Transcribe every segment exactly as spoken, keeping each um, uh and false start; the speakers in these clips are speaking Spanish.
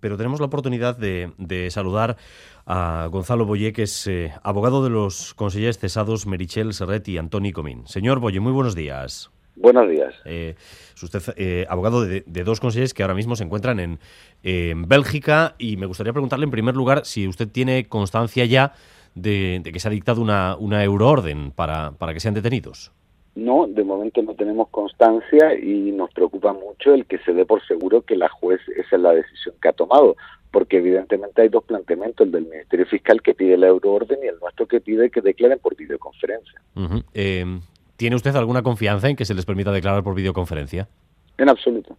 pero tenemos la oportunidad de, de saludar a Gonzalo Boye, que es eh, abogado de los consellers cesados Meritxell Serret y Antoni Comín. Señor Boye, muy buenos días. Buenos días. Eh, es usted eh, abogado de, de dos consellers que ahora mismo se encuentran en, eh, en Bélgica, y me gustaría preguntarle en primer lugar si usted tiene constancia ya de, de que se ha dictado una, una euroorden para, para que sean detenidos. No, de momento no tenemos constancia y nos preocupa mucho el que se dé por seguro que la juez esa es la decisión que ha tomado, porque evidentemente hay dos planteamientos, el del Ministerio Fiscal que pide la euroorden y el nuestro que pide que declaren por videoconferencia. Uh-huh. Eh, ¿Tiene usted alguna confianza en que se les permita declarar por videoconferencia? En absoluto.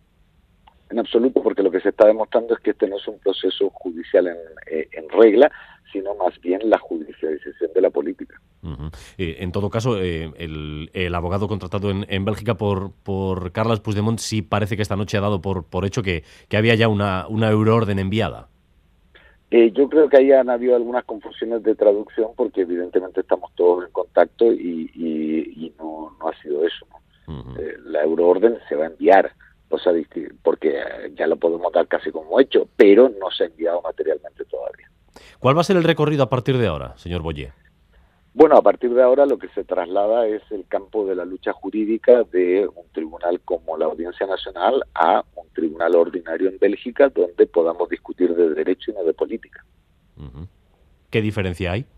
En absoluto, porque lo que se está demostrando es que este no es un proceso judicial en, eh, en regla, sino más bien la judicialización de la política. Uh-huh. Eh, en todo caso, eh, el, el abogado contratado en, en Bélgica por, por Carles Puigdemont sí parece que esta noche ha dado por, por hecho que, que había ya una, una euroorden enviada. Eh, yo creo que ahí han habido algunas confusiones de traducción porque evidentemente estamos todos en contacto y, y, y no, no ha sido eso, ¿no? Uh-huh. Eh, la euroorden se va a enviar, o sea, porque ya lo podemos dar casi como hecho, pero no se ha enviado materialmente todavía. ¿Cuál va a ser el recorrido a partir de ahora, señor Boye? Bueno, a partir de ahora lo que se traslada es el campo de la lucha jurídica de un tribunal como la Audiencia Nacional a un tribunal ordinario en Bélgica donde podamos discutir de derecho y no de política. Uh-huh. ¿Qué diferencia hay?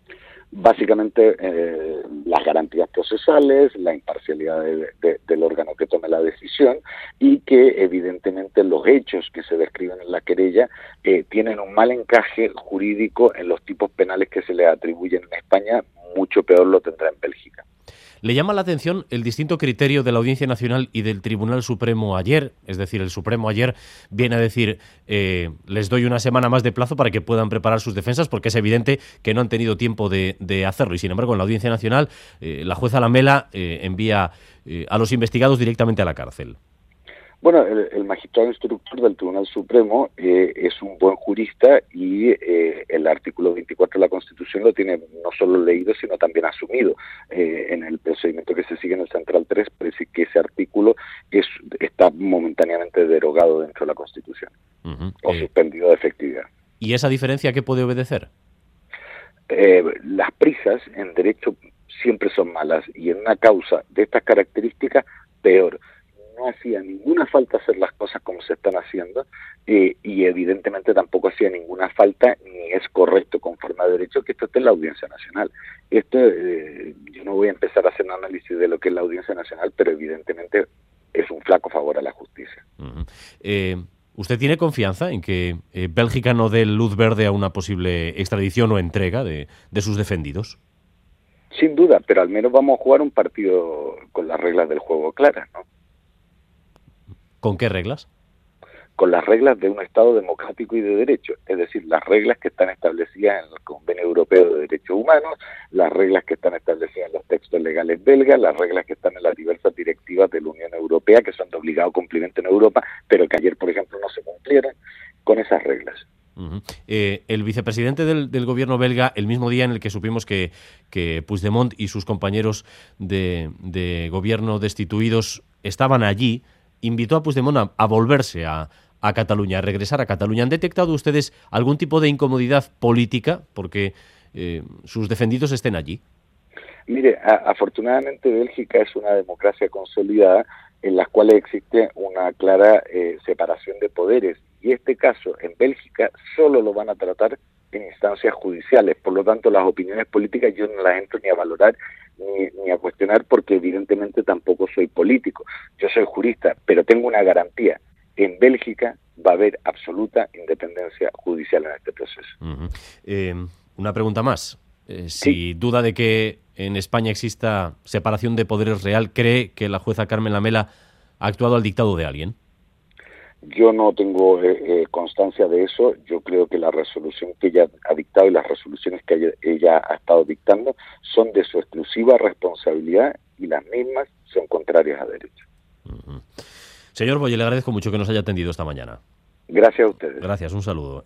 Básicamente eh, las garantías procesales, la imparcialidad de, de, del órgano que tome la decisión y que evidentemente los hechos que se describen en la querella eh, tienen un mal encaje jurídico en los tipos penales que se le atribuyen en España, mucho peor lo tendrá en Bélgica. ¿Le llama la atención el distinto criterio de la Audiencia Nacional y del Tribunal Supremo ayer? Es decir, el Supremo ayer viene a decir, eh, les doy una semana más de plazo para que puedan preparar sus defensas, porque es evidente que no han tenido tiempo de, de hacerlo. Y sin embargo, en la Audiencia Nacional, eh, la jueza Lamela eh, envía eh, a los investigados directamente a la cárcel. Bueno, el, el magistrado instructor del Tribunal Supremo eh, es un buen jurista y eh, el artículo veinticuatro de la Constitución lo tiene no solo leído, sino también asumido. Eh, en el procedimiento que se sigue en el Central tres, parece que ese artículo es, está momentáneamente derogado dentro de la Constitución, uh-huh. o eh, suspendido de efectividad. ¿Y esa diferencia qué puede obedecer? Eh, las prisas en derecho siempre son malas y en una causa de estas características, peor. No hacía ninguna falta hacer las cosas como se están haciendo eh, y evidentemente tampoco hacía ninguna falta ni es correcto conforme a derecho que esto esté en la Audiencia Nacional. Esto eh, yo no voy a empezar a hacer un análisis de lo que es la Audiencia Nacional, pero evidentemente es un flaco favor a la justicia. Uh-huh. Eh, ¿Usted tiene confianza en que eh, Bélgica no dé luz verde a una posible extradición o entrega de, de sus defendidos? Sin duda, pero al menos vamos a jugar un partido con las reglas del juego claras, ¿no? ¿Con qué reglas? Con las reglas de un Estado democrático y de derecho, es decir, las reglas que están establecidas en el Convenio Europeo de Derechos Humanos, las reglas que están establecidas en los textos legales belgas, las reglas que están en las diversas directivas de la Unión Europea, que son de obligado cumplimiento en Europa, pero que ayer, por ejemplo, no se cumplieron con esas reglas. Uh-huh. Eh, el vicepresidente del, del gobierno belga, el mismo día en el que supimos que, que Puigdemont y sus compañeros de, de gobierno destituidos estaban allí, invitó a Puigdemont a, a volverse a, a Cataluña, a regresar a Cataluña. ¿Han detectado ustedes algún tipo de incomodidad política porque eh, sus defendidos estén allí? Mire, a, afortunadamente Bélgica es una democracia consolidada en la cual existe una clara eh, separación de poderes y este caso en Bélgica solo lo van a tratar en instancias judiciales, por lo tanto las opiniones políticas yo no las entro ni a valorar ni, ni a cuestionar porque evidentemente tampoco soy político, yo soy jurista, pero tengo una garantía, en Bélgica va a haber absoluta independencia judicial en este proceso. Uh-huh. Eh, una pregunta más, eh, si sí. duda de que en España exista separación de poderes real, ¿cree que la jueza Carmen Lamela ha actuado al dictado de alguien? Yo no tengo eh, eh, constancia de eso. Yo creo que la resolución que ella ha dictado y las resoluciones que ella, ella ha estado dictando son de su exclusiva responsabilidad y las mismas son contrarias a derecho. Uh-huh. Señor Boye, le agradezco mucho que nos haya atendido esta mañana. Gracias a ustedes. Gracias, un saludo.